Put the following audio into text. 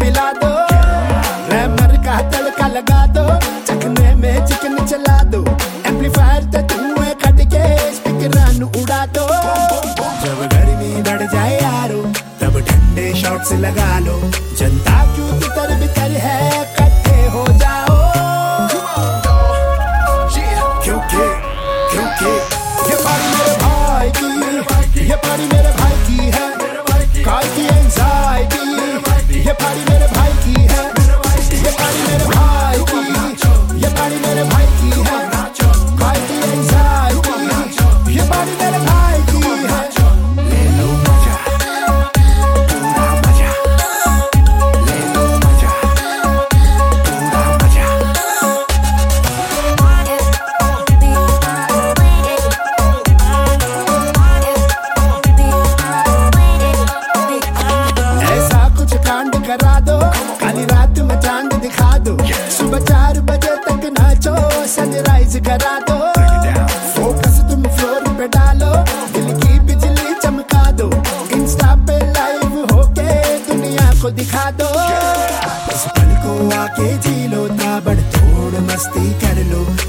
पिला दो, रैमर का तड़का लगा दो, चखने में चिकन चला दो, एम्पलीफायर ते धुएं कट के स्पीकर उड़ा दो। जब गर्मी बढ़ जाए यारो तब ठंडे शॉट्स लगा लो, जनता क्यों तितर बितर है इकट्ठे हो जाओ, क्योंकि ये पारी मेरे भाई की, ये पारी मेरे भाई की है, काल की एंजाइटी, ये पारी मेरे भाई की है, ये पारी मेरे भाई की, ये पारी मेरे भाई की है, काल की एंजाइटी, ये पारी मेरे भाई की है। ले लो मजा, पूरा मजा, ले लो मजा, पूरा मजा। ऐसा कुछ कांड करा दो, काली रात में चांद दिखा दो, सुबह 4 बजे तक नाचो, सनराइज करा दो, फोकस तुम फ्लोर पे डालो, दिल की बिजली चमका दो, इंस्टा पे लाइव होके दुनिया को दिखा दो। इस पल को आके जी लो, ताबड़ तोड़ मस्ती कर लो,